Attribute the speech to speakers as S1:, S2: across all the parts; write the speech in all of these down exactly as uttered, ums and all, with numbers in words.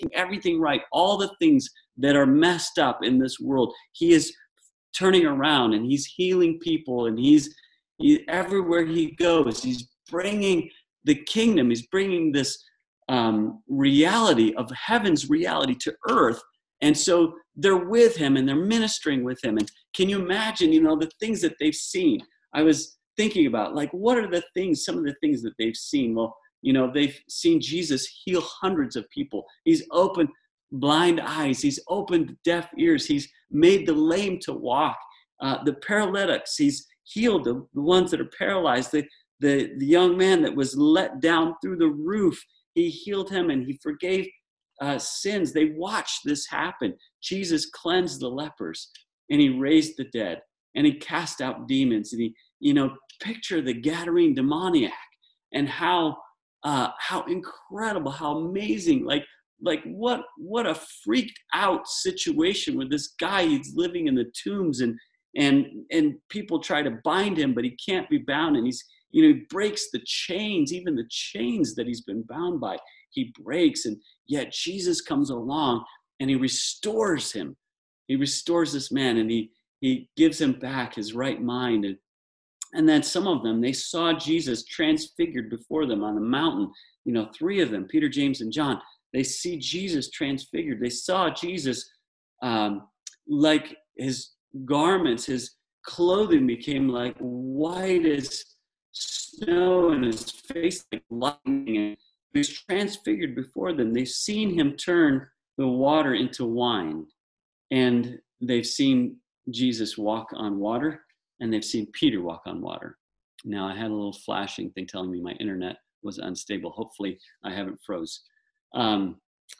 S1: everything right. All the things that are messed up in this world, he is turning around, and he's healing people, and he's he, everywhere he goes, he's bringing the kingdom. He's bringing this um, reality of heaven's reality to earth. And so they're with him, and they're ministering with him. And can you imagine, you know, the things that they've seen? I was thinking about, like, what are the things, some of the things that they've seen? Well, you know, they've seen Jesus heal hundreds of people. He's opened blind eyes. He's opened deaf ears. He's made the lame to walk. Uh, the paralytics, he's healed the, the ones that are paralyzed. The, the, the young man that was let down through the roof, he healed him, and he forgave uh, sins. They watched this happen. Jesus cleansed the lepers, and he raised the dead, and he cast out demons. And he, you know, picture the Gadarene demoniac, and how uh, how incredible, how amazing, like like what what a freaked out situation where this guy, he's living in the tombs, and and and people try to bind him, but he can't be bound, and he's, you know, he breaks the chains, even the chains that he's been bound by, he breaks, and yet Jesus comes along and he restores him. He restores this man, and he he gives him back his right mind. And and then some of them, they saw Jesus transfigured before them on the mountain. You know, three of them, Peter, James, and John, they see Jesus transfigured. They saw Jesus um, like his garments, his clothing became like white as snow, and his face like lightning. And he was transfigured before them. They've seen him turn the water into wine, and they've seen Jesus walk on water, and they've seen Peter walk on water. Now, I had a little flashing thing telling me my internet was unstable. Hopefully I haven't froze. Um,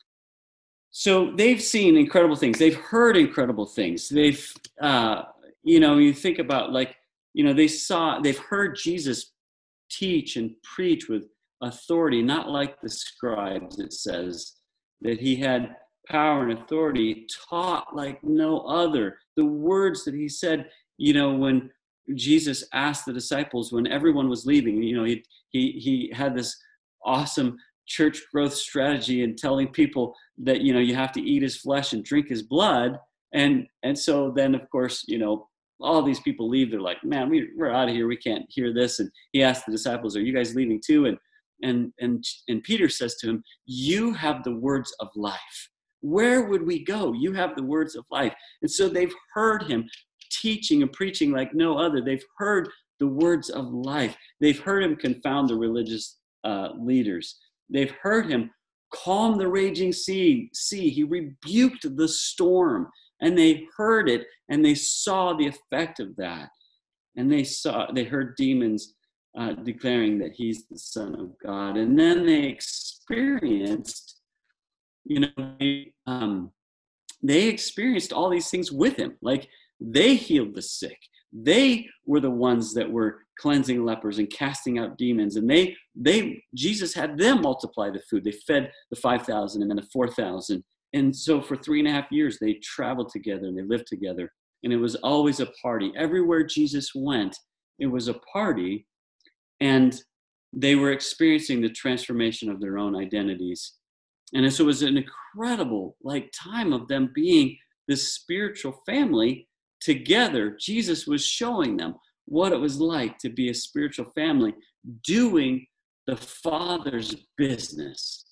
S1: so they've seen incredible things. They've heard incredible things. They've, uh, you know, you think about, like, you know, they saw, they've heard Jesus teach and preach with authority, not like the scribes. It says that he had power and authority, taught like no other. The words that he said, you know, when Jesus asked the disciples, when everyone was leaving, you know, he he he had this awesome church growth strategy and telling people that, you know, you have to eat his flesh and drink his blood. And and so then, of course, you know, all these people leave. They're like, man, we, we're out of here. We can't hear this. And he asked the disciples, are you guys leaving too? And and and and Peter says to him, you have the words of life. Where would we go? You have the words of life. And so they've heard him teaching and preaching like no other. They've heard the words of life. They've heard him confound the religious uh, leaders. They've heard him calm the raging sea. sea. He rebuked the storm, and they heard it, and they saw the effect of that. And they saw, they heard demons uh, declaring that he's the Son of God. And then they experienced, you know, they, um, they experienced all these things with him. Like, they healed the sick. They were the ones that were cleansing lepers and casting out demons. And they, they, Jesus had them multiply the food. They fed the five thousand and then the four thousand. And so for three and a half years, they traveled together and they lived together. And it was always a party. Everywhere Jesus went, it was a party. And they were experiencing the transformation of their own identities. And so it was an incredible, like, time of them being this spiritual family together. Jesus was showing them what it was like to be a spiritual family, doing the Father's business,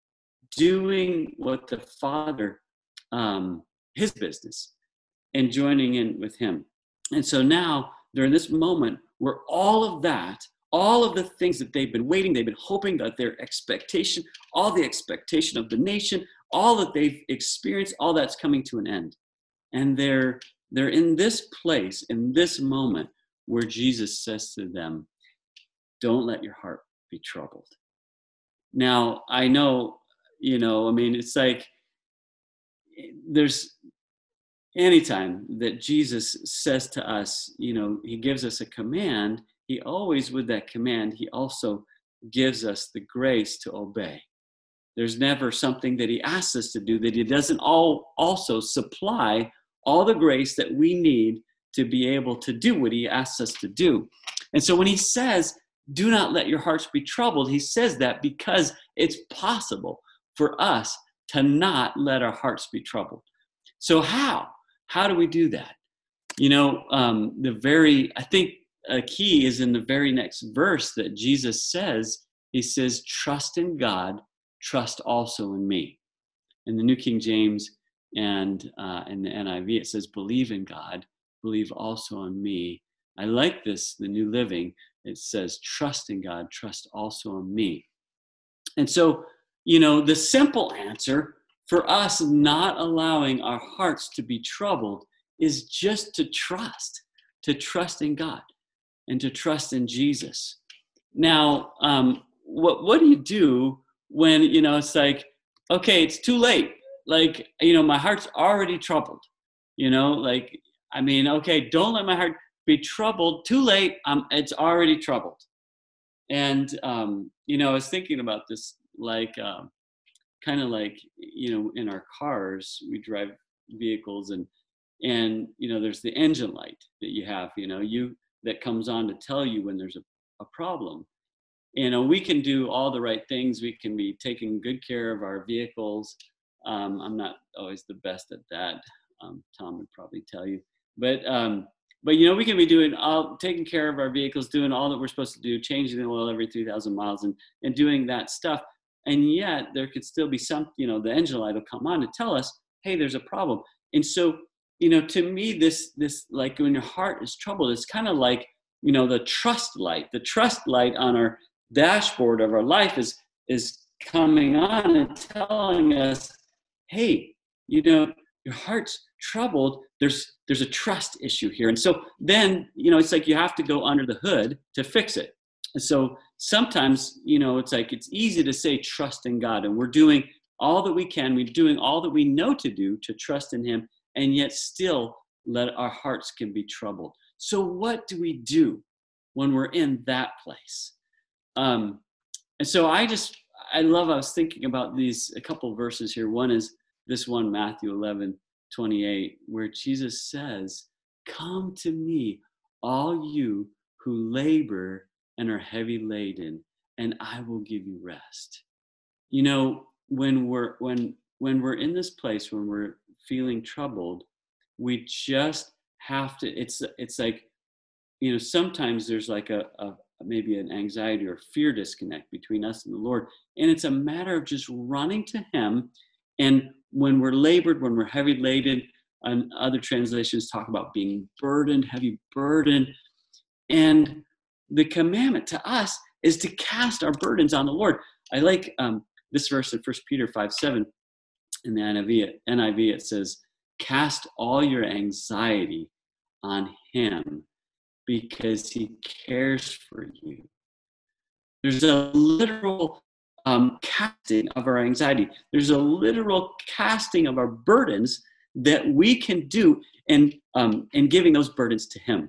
S1: doing what the Father, um, his business, and joining in with him. And so now they're in this moment where all of that, all of the things that they've been waiting, they've been hoping, that their expectation, all the expectation of the nation, all that they've experienced, all that's coming to an end. And they're they're in this place, in this moment, where Jesus says to them, don't let your heart be troubled. Now, I know, you know, I mean, it's like, there's anytime that Jesus says to us, you know, he gives us a command, he always, with that command, he also gives us the grace to obey. There's never something that he asks us to do that he doesn't all also supply all the grace that we need to be able to do what he asks us to do. And so when he says, do not let your hearts be troubled, he says that because it's possible for us to not let our hearts be troubled. So how? How do we do that? You know, um, the very, I think a key is in the very next verse that Jesus says, he says, trust in God, trust also in me. In the New King James and uh, in the N I V, it says, believe in God, believe also in me. I like this, the New Living. It says, trust in God, trust also in me. And so, you know, the simple answer for us not allowing our hearts to be troubled is just to trust, to trust in God and to trust in Jesus. Now, um, what what do you do when, you know, it's like, okay, it's too late. Like, you know, my heart's already troubled, you know, like, I mean, okay, don't let my heart be troubled. Too late. Um, it's already troubled. And, um, you know, I was thinking about this, like, uh, kind of like, you know, in our cars, we drive vehicles and, and, you know, there's the engine light that you have, you know, you, that comes on to tell you when there's a, a problem. You know, we can do all the right things. We can be taking good care of our vehicles. Um, I'm not always the best at that. Um, Tom would probably tell you, but, um, but, you know, we can be doing all, taking care of our vehicles, doing all that we're supposed to do, changing the oil every three thousand miles and, and doing that stuff. And yet there could still be some, you know, the engine light will come on to tell us, hey, there's a problem. And so, you know, to me, this, this, like when your heart is troubled, it's kind of like, you know, the trust light, the trust light on our dashboard of our life is, is coming on and telling us, hey, you know, your heart's troubled. There's, there's a trust issue here. And so then, you know, it's like you have to go under the hood to fix it. And so sometimes, you know, it's like, it's easy to say trust in God, and we're doing all that we can. We're doing all that we know to do to trust in him, and yet still let our hearts can be troubled. So what do we do when we're in that place? Um, and so I just, I love, I was thinking about these, a couple of verses here. One is this one, Matthew eleven twenty-eight, where Jesus says, come to me, all you who labor and are heavy laden, and I will give you rest. You know, when we're, when, when we're in this place, when we're feeling troubled, we just have to, it's, it's like, you know, sometimes there's like a, a maybe an anxiety or fear disconnect between us and the Lord. And it's a matter of just running to him. And when we're labored, when we're heavy laden, and other translations talk about being burdened, heavy burden. And the commandment to us is to cast our burdens on the Lord. I like um, this verse in First Peter five seven in the N I V. N I V, it says, cast all your anxiety on him because he cares for you. There's a literal um, casting of our anxiety. There's a literal casting of our burdens that we can do, and um, and giving those burdens to him.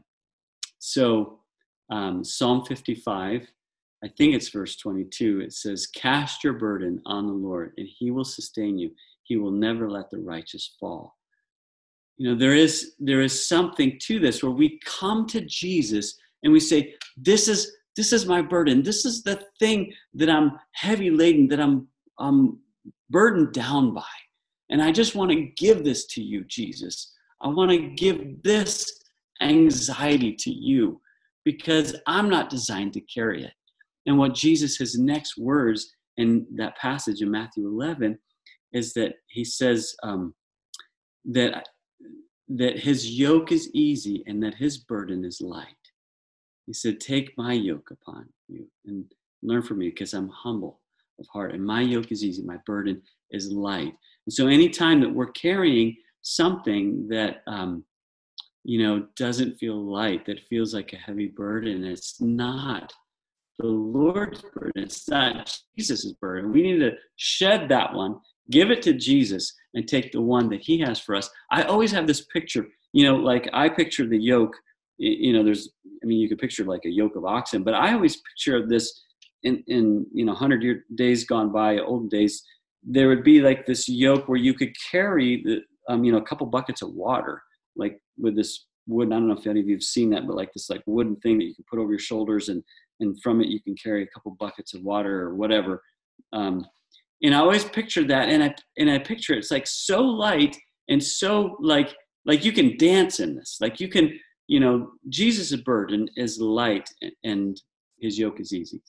S1: So um, Psalm fifty-five, I think it's verse twenty-two, it says, cast your burden on the Lord and he will sustain you. He will never let the righteous fall. You know, there is there is something to this where we come to Jesus and we say, this is this is my burden. This is the thing that I'm heavy laden, that I'm um, burdened down by. And I just want to give this to you, Jesus. I want to give this anxiety to you because I'm not designed to carry it. And what Jesus, his next words in that passage in Matthew eleven is that he says um, that, that his yoke is easy and that his burden is light. He said, take my yoke upon you and learn from me because I'm humble of heart and my yoke is easy. My burden is light. And so anytime that we're carrying something that, um, you know, doesn't feel light, that feels like a heavy burden, it's not the Lord's burden. It's not Jesus' burden. We need to shed that one, give it to Jesus, and take the one that he has for us. I always have this picture, you know, like I picture the yoke, you know, there's, I mean, you could picture like a yoke of oxen, but I always picture this in, in you know, one hundred year days gone by, olden days, there would be like this yoke where you could carry the, um, you know, a couple buckets of water, like with this wood. I don't know if any of you have seen that, but like this like wooden thing that you can put over your shoulders, and and from it you can carry a couple buckets of water or whatever. Um, and I always picture that, and I and I picture it's like so light and so like like you can dance in this, like you can, you know, Jesus' burden is light and his yoke is easy.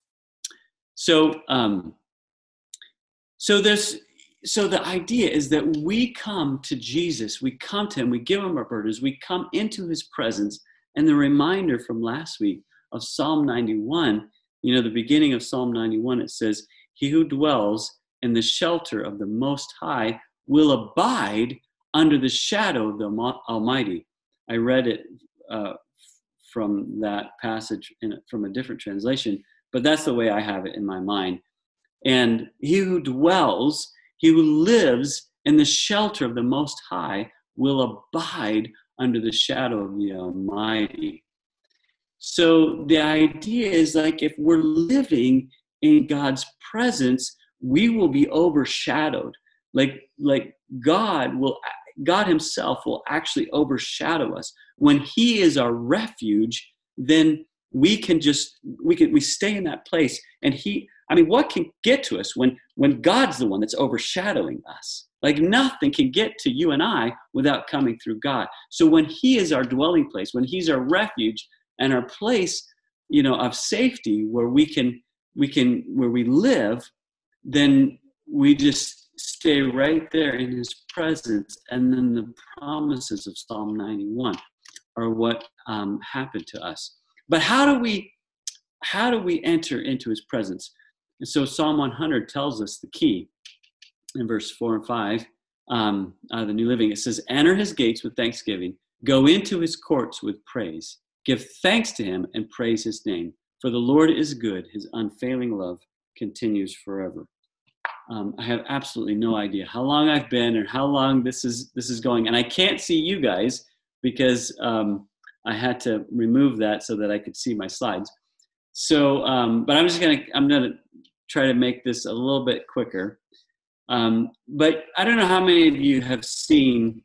S1: So um, so there's so the idea is that we come to Jesus, we come to him, we give him our burdens, we come into his presence, and the reminder from last week of Psalm ninety-one, you know, the beginning of Psalm ninety-one, it says, "He who dwells in the shelter of the Most High will abide under the shadow of the Almighty." I read it uh, from that passage in, from a different translation, but that's the way I have it in my mind. And he who dwells, he who lives in the shelter of the Most High will abide under the shadow of the Almighty. So the idea is like if we're living in God's presence, we will be overshadowed. Like, like God will, God himself will actually overshadow us. When he is our refuge, then we can just, we can, we stay in that place. And he, I mean, what can get to us when, when God's the one that's overshadowing us? Like nothing can get to you and I without coming through God. So when he is our dwelling place, when he's our refuge and our place, you know, of safety where we can, we can, where we live, then we just stay right there in his presence. And then the promises of Psalm ninety-one are what um, happened to us. But how do we, how do we enter into his presence? And so Psalm one hundred tells us the key in verse four and five, um, uh, the New Living. It says, "Enter his gates with thanksgiving, go into his courts with praise. Give thanks to him and praise his name. For the Lord is good, his unfailing love continues forever." Um, I have absolutely no idea how long I've been or how long this is this is going, and I can't see you guys because um, I had to remove that so that I could see my slides. So, um, but I'm just gonna I'm gonna try to make this a little bit quicker. Um, but I don't know how many of you have seen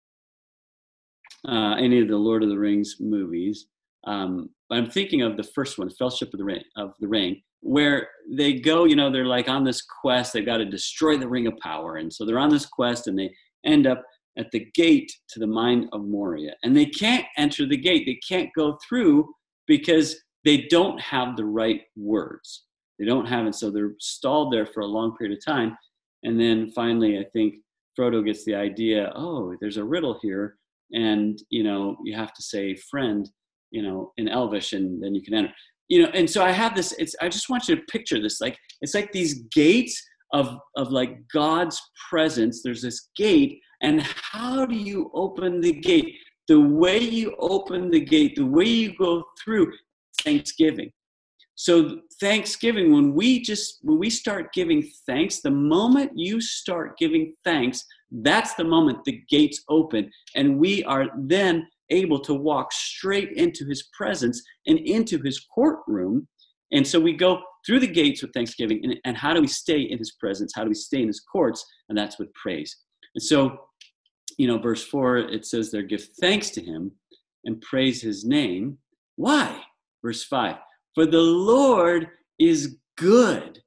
S1: uh, any of the Lord of the Rings movies. Um, I'm thinking of the first one, Fellowship of the Ring, of the Ring, where they go, you know, they're like on this quest, they've got to destroy the Ring of Power. And so they're on this quest and they end up at the gate to the Mine of Moria. And they can't enter the gate. They can't go through because they don't have the right words. They don't have it. So they're stalled there for a long period of time. And then finally, I think Frodo gets the idea, oh, there's a riddle here. And, you know, you have to say friend, you know, in Elvish, and then you can enter. You know, and so I have this, it's, I just want you to picture this, like, it's like these gates of, of like God's presence. There's this gate, and how do you open the gate? The way you open the gate, the way you go through, thanksgiving. So Thanksgiving, when we just, when we start giving thanks, the moment you start giving thanks, that's the moment the gates open, and we are then able to walk straight into his presence and into his courtroom. And so we go through the gates with thanksgiving. And, and how do we stay in his presence? How do we stay in his courts? And that's with praise. And so, you know, verse four, it says there, give thanks to him and praise his name. Why? Verse five, for the Lord is good.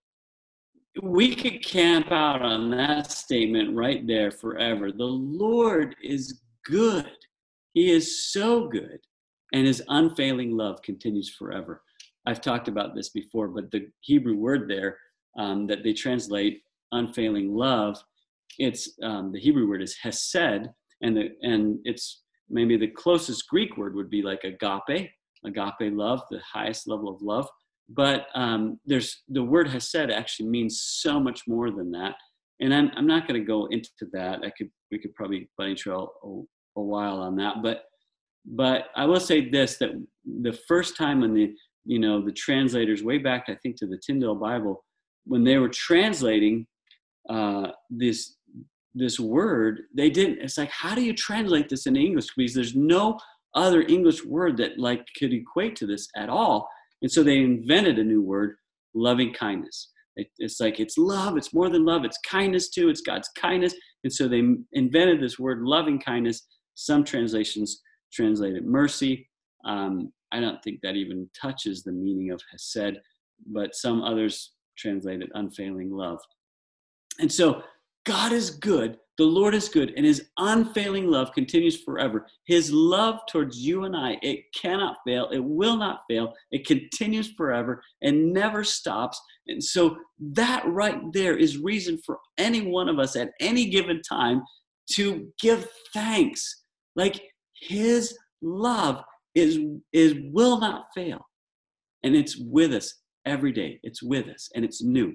S1: We could camp out on that statement right there forever. The Lord is good. He is so good, and his unfailing love continues forever. I've talked about this before, but the Hebrew word there um, that they translate unfailing love, it's um, the Hebrew word is hesed, and the and it's maybe the closest Greek word would be like agape, agape love, the highest level of love. But um, there's the word hesed actually means so much more than that, and I'm I'm not going to go into that. I could we could probably bunny trail a, a while on that, but but I will say this, that the first time when the you know the translators way back, I think to the Tyndale Bible, when they were translating uh, this this word, they didn't. It's like, how do you translate this in English? Because there's no other English word that like could equate to this at all. And so they invented a new word, loving kindness. It, it's like, it's love. It's more than love. It's kindness too. It's God's kindness. And so they invented this word, loving kindness. Some translations translate it mercy. Um, I don't think that even touches the meaning of hesed, but some others translate it unfailing love. And so God is good. The Lord is good, and his unfailing love continues forever. His love towards you and I, it cannot fail. It will not fail. It continues forever and never stops. And so that right there is reason for any one of us at any given time to give thanks. Like his love is, is will not fail. And it's with us every day. It's with us, and it's new.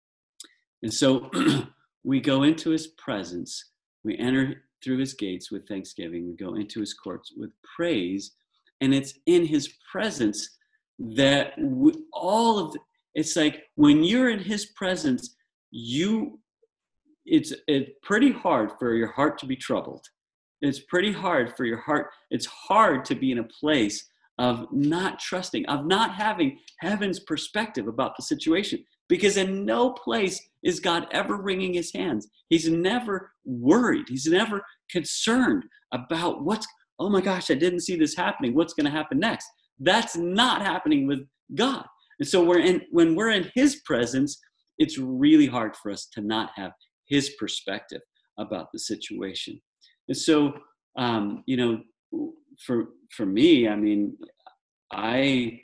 S1: And so we go into his presence. We enter through his gates with thanksgiving. We go into his courts with praise. And it's in his presence that we, all of the, it's like when you're in his presence, you it's it's pretty hard for your heart to be troubled. It's pretty hard for your heart. It's hard to be in a place of not trusting, of not having heaven's perspective about the situation. Because in no place is God ever wringing his hands. He's never worried. He's never concerned about what's, oh my gosh, I didn't see this happening. What's going to happen next? That's not happening with God. And so we're in, when we're in his presence, it's really hard for us to not have his perspective about the situation. And so, um, you know, for for me, I mean, I,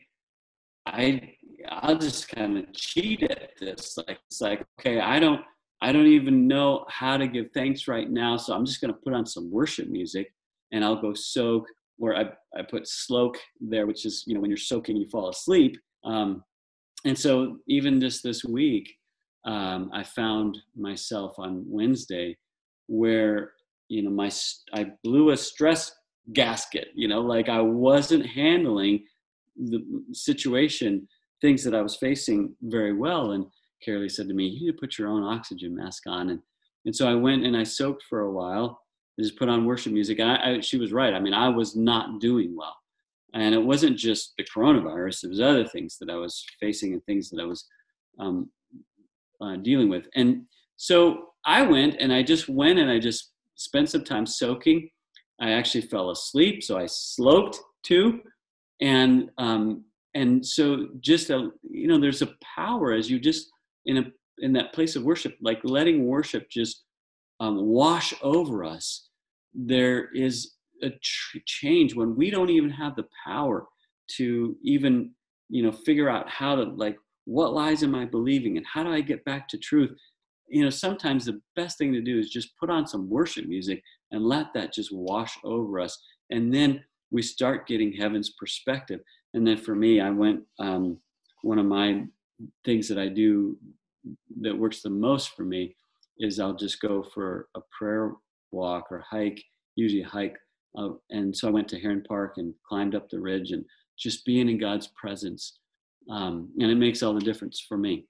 S1: I, I'll just kind of cheat at this. Like, it's like, okay, I don't, I don't even know how to give thanks right now. So I'm just going to put on some worship music and I'll go soak, or I, I put sloke there, which is, you know, when you're soaking, you fall asleep. Um, and so even just this week, um, I found myself on Wednesday where, you know, my, I blew a stress gasket, you know, like I wasn't handling the situation, things that I was facing very well. And Carolee said to me, you need to put your own oxygen mask on. And, and so I went and I soaked for a while. I just put on worship music. And I, I, she was right. I mean, I was not doing well. And it wasn't just the coronavirus. It was other things that I was facing and things that I was um, uh, dealing with. And so I went and I just went and I just spent some time soaking. I actually fell asleep. So I sloped too. And, um, and so just, a, you know, there's a power as you just in a, in that place of worship, like letting worship just um, wash over us. There is a tr- change when we don't even have the power to even, you know, figure out how to, like, what lies am I believing and how do I get back to truth? You know, sometimes the best thing to do is just put on some worship music and let that just wash over us. And then we start getting heaven's perspective. And then for me, I went, um, one of my things that I do that works the most for me is I'll just go for a prayer walk or hike, usually hike. Uh, and so I went to Heron Park and climbed up the ridge and just being in God's presence. Um, and it makes all the difference for me.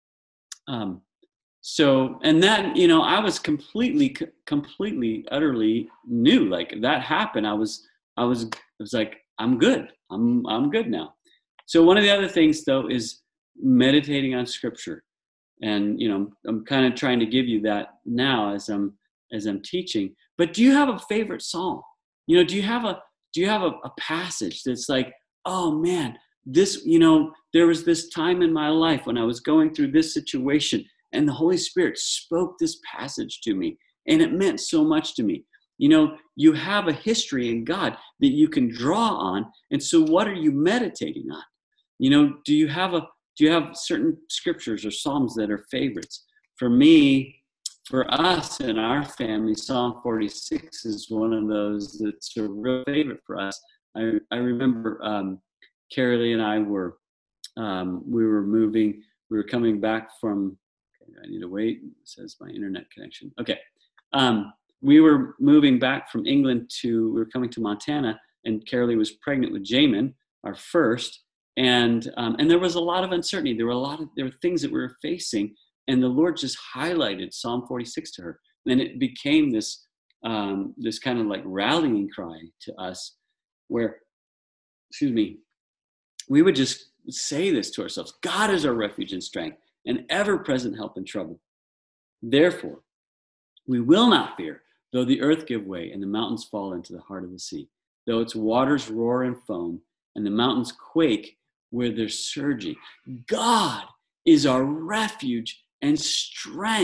S1: Um, so, and then, you know, I was completely, completely, utterly new. Like that happened. I was, I was, I was like, I'm good. I'm, I'm good now. So one of the other things though is meditating on scripture. And, you know, I'm kind of trying to give you that now as I'm, as I'm teaching, but do you have a favorite psalm? You know, do you have a, do you have a, a passage that's like, oh man, this, you know, there was this time in my life when I was going through this situation and the Holy Spirit spoke this passage to me and it meant so much to me. You know, you have a history in God that you can draw on. And so what are you meditating on? You know, do you have a, do you have certain scriptures or psalms that are favorites? For me, for us in our family, Psalm forty-six is one of those that's a real favorite for us. I, I remember um, Carolee and I were, um, we were moving, we were coming back from, okay, I need to wait, it says my internet connection. Okay. Um, we were moving back from England to, we were coming to Montana, and Carolee was pregnant with Jamin, our first. And um, and there was a lot of uncertainty. There were a lot of, there were things that we were facing. And the Lord just highlighted Psalm forty-six to her. And it became this, um, this kind of like rallying cry to us where, excuse me, we would just say this to ourselves: God is our refuge and strength, an ever-present help in trouble. Therefore, we will not fear, though the earth give way and the mountains fall into the heart of the sea, though its waters roar and foam and the mountains quake where they're surging. God is our refuge and strength.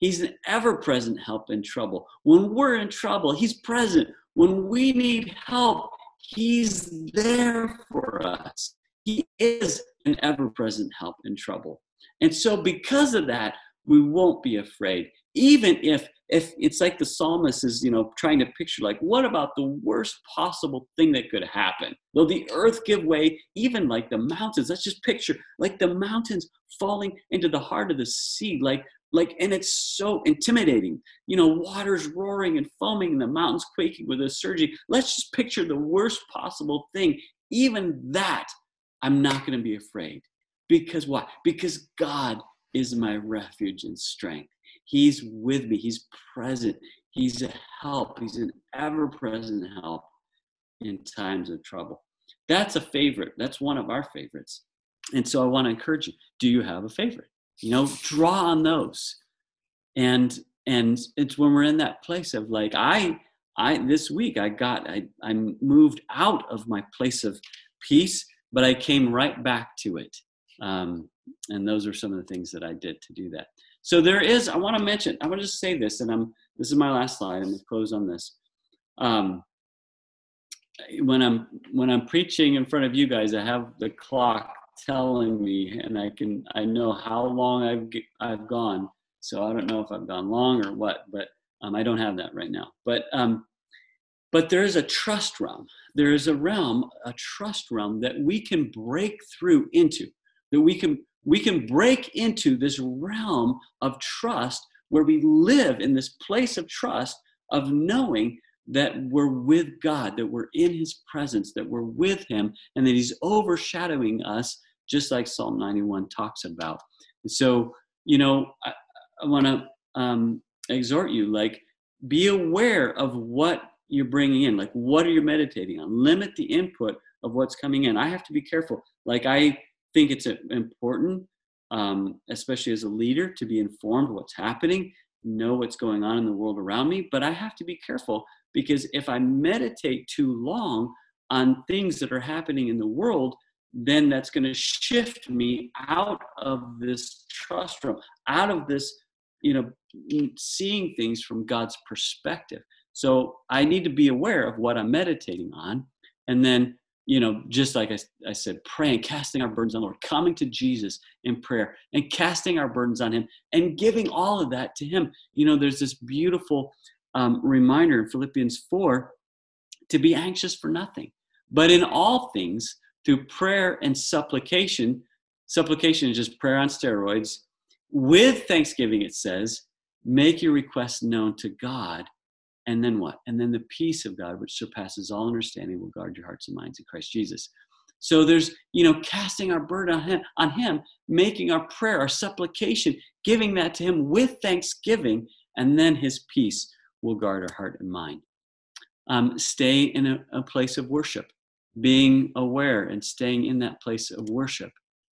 S1: He's an ever-present help in trouble. When we're in trouble, he's present. When we need help, he's there for us. He is an ever-present help in trouble. And so because of that, we won't be afraid. Even if, if it's like the psalmist is, you know, trying to picture, like, what about the worst possible thing that could happen? Will the earth give way, even like the mountains? Let's just picture like the mountains falling into the heart of the sea, like, like, and it's so intimidating. You know, waters roaring and foaming and the mountains quaking with a surging. Let's just picture the worst possible thing. Even that, I'm not going to be afraid. Because why? Because God is my refuge and strength. He's with me. He's present. He's a help. He's an ever-present help in times of trouble. That's a favorite. That's one of our favorites. And so I want to encourage you. Do you have a favorite? You know, draw on those. And and it's when we're in that place of like, I I this week I got I I moved out of my place of peace, but I came right back to it. Um, and those are some of the things that I did to do that. So there is, I want to mention, I want to just say this, and I'm, this is my last slide. I'm going to close on this. Um, when I'm, when I'm preaching in front of you guys, I have the clock telling me, and I can, I know how long I've, I've gone. So I don't know if I've gone long or what, but um, I don't have that right now. But, um, but there is a trust realm. There is a realm, a trust realm that we can break through into. That we can we can break into this realm of trust where we live in this place of trust of knowing that we're with God, that we're in his presence, that we're with him, and that he's overshadowing us, just like Psalm ninety-one talks about. And so, you know, I, I want to um, exhort you, like, be aware of what you're bringing in. Like, what are you meditating on? Limit the input of what's coming in. I have to be careful. Like, I think it's important, um, especially as a leader, to be informed of what's happening, know what's going on in the world around me. But I have to be careful, because if I meditate too long on things that are happening in the world, then that's going to shift me out of this trust realm, out of this, you know, seeing things from God's perspective. So I need to be aware of what I'm meditating on, and then, you know, just like I, I said, praying, casting our burdens on the Lord, coming to Jesus in prayer and casting our burdens on him and giving all of that to him. You know, there's this beautiful um, reminder in Philippians four to be anxious for nothing, but in all things through prayer and supplication. Supplication is just prayer on steroids. With thanksgiving, it says, make your requests known to God. And then what? And then the peace of God, which surpasses all understanding, will guard your hearts and minds in Christ Jesus. So there's, you know, casting our burden on him, on him, making our prayer, our supplication, giving that to him with thanksgiving, and then his peace will guard our heart and mind. Um, stay in a, a place of worship, being aware and staying in that place of worship.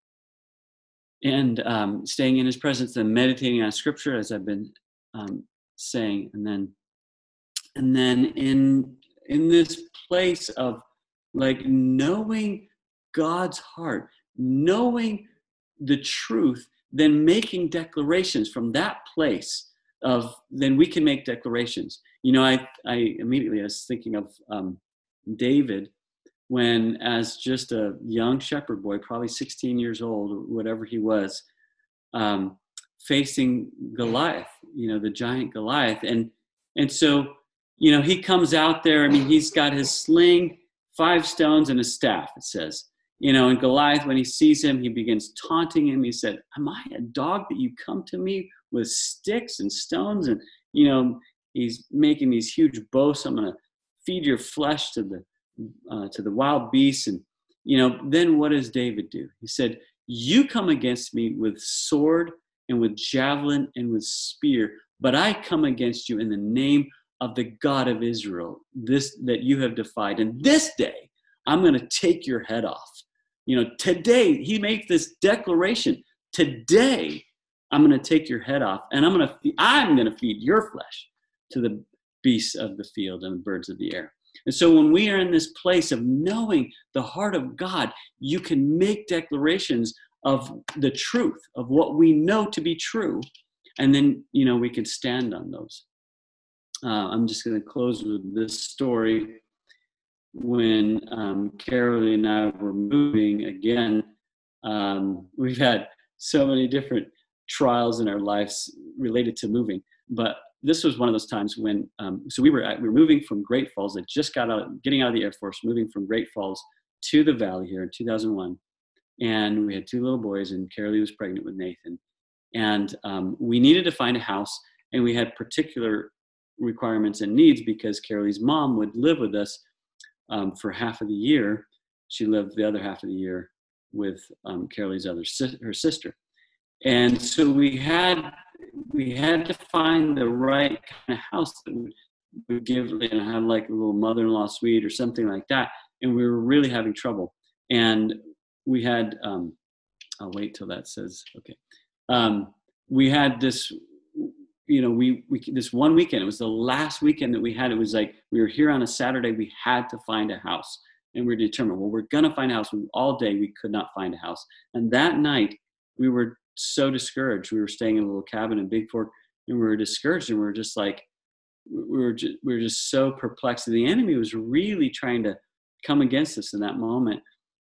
S1: And um, staying in his presence and meditating on scripture, as I've been um, saying, and then And then in in this place of like knowing God's heart, knowing the truth, then making declarations from that place of, then we can make declarations. You know, I, I immediately was thinking of um, David when, as just a young shepherd boy, probably sixteen years old, or whatever he was, um, facing Goliath, you know, the giant Goliath. And, and so, you know, he comes out there. I mean, he's got his sling, five stones, and a staff, it says. You know, and Goliath, when he sees him, he begins taunting him. He said, am I a dog that you come to me with sticks and stones? And, you know, he's making these huge boasts. I'm going to feed your flesh to the uh, to the wild beasts. And, you know, then what does David do? He said, you come against me with sword and with javelin and with spear, but I come against you in the name of the God of Israel, this that you have defied. And this day, I'm going to take your head off. You know, today, he makes this declaration. Today, I'm going to take your head off, and I'm going to I'm going to feed your flesh to the beasts of the field and the birds of the air. And so when we are in this place of knowing the heart of God, you can make declarations of the truth, of what we know to be true, and then, you know, we can stand on those. Uh, I'm just going to close with this story. When um, Carol and I were moving again, um, we've had so many different trials in our lives related to moving, but this was one of those times when, um, so we were at, we were moving from Great Falls. I just got out, getting out of the Air Force, moving from Great Falls to the Valley here in two thousand one, and we had two little boys, and Carolee was pregnant with Nathan, and um, we needed to find a house, and we had particular requirements and needs because Carolee's mom would live with us um, for half of the year. She lived the other half of the year with um, Carolee's other si- her sister, and so we had we had to find the right kind of house that would, would give and have like a little mother-in-law suite or something like that. And we were really having trouble. And we had, um, I'll wait till that says, okay. Um, we had this, you know, we, we, this one weekend, it was the last weekend that we had. It was like, we were here on a Saturday, we had to find a house, and we were determined, well, we're going to find a house. All day we could not find a house. And that night we were so discouraged. We were staying in a little cabin in Big Fork, and we were discouraged, and we were just like, we were just, we were just so perplexed. And the enemy was really trying to come against us in that moment.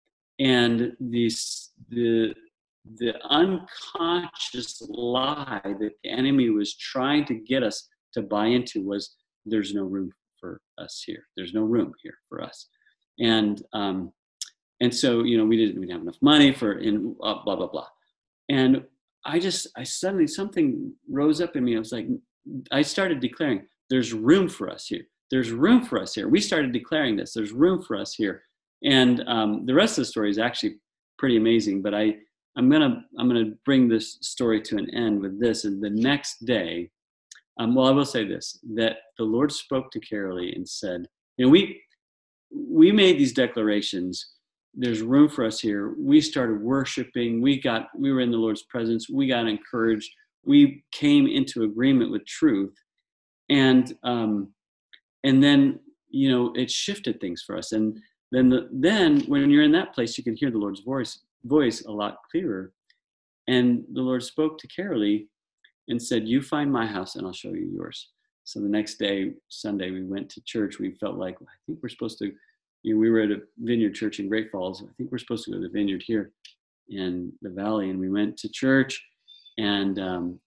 S1: And these, the, the unconscious lie that the enemy was trying to get us to buy into was, there's no room for us here. There's no room here for us. And, um, and so, you know, we didn't, we didn't have enough money for, in uh, blah, blah, blah. And I just, I suddenly, something rose up in me. I was like, I started declaring, there's room for us here. There's room for us here. We started declaring this, there's room for us here. And um, the rest of the story is actually pretty amazing, but I, I'm gonna, I'm gonna bring this story to an end with this. And the next day, um, well, I will say this, that the Lord spoke to Carolee and said, you know, we, we made these declarations, there's room for us here. We started worshiping. We got, we were in the Lord's presence. We got encouraged. We came into agreement with truth. And, um, and then, you know, it shifted things for us. And then, the, then when you're in that place, you can hear the Lord's voice, voice a lot clearer. And the Lord spoke to Carolee and said, you find my house and I'll show you yours. So the next day, Sunday, we went to church. We felt like, I think we're supposed to, you know, we were at a Vineyard church in Great Falls. I think we're supposed to go to the Vineyard here in the Valley. And we went to church. And um,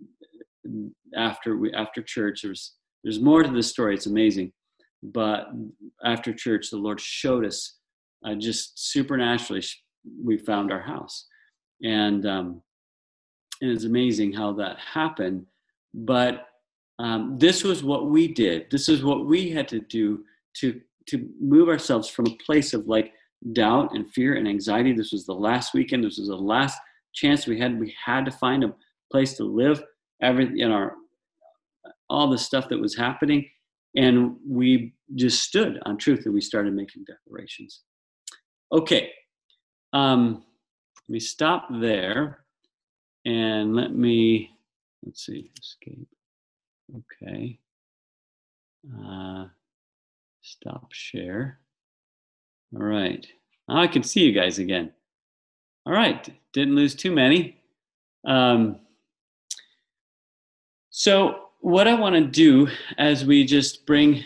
S1: after we, after church, there's, there's more to the story. It's amazing. But after church, the Lord showed us uh, just supernaturally, we found our house. And, um, and it's amazing how that happened. But um, this was what we did. This is what we had to do to to move ourselves from a place of like doubt and fear and anxiety. This was the last weekend. This was the last chance we had. We had to find a place to live. Everything in our, all the stuff that was happening. And we just stood on truth and we started making declarations. Okay. Um, let me stop there and let me, let's see, escape. Okay. Uh, Stop share. All right. Now I can see you guys again. All right. Didn't lose too many. Um, so what I want to do as we just bring